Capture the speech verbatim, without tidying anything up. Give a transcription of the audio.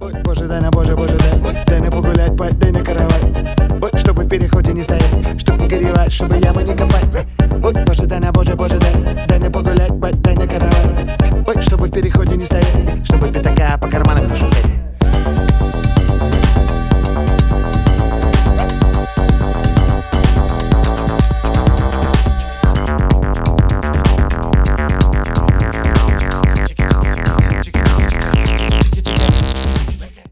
Ой, боже, дай на боже, боже, дай. Дай на погулять, пой, дай на каравай. Ой, чтобы в переходе не стоять, чтоб не горевать, чтобы яму не копать. Ой, боже, дай на боже.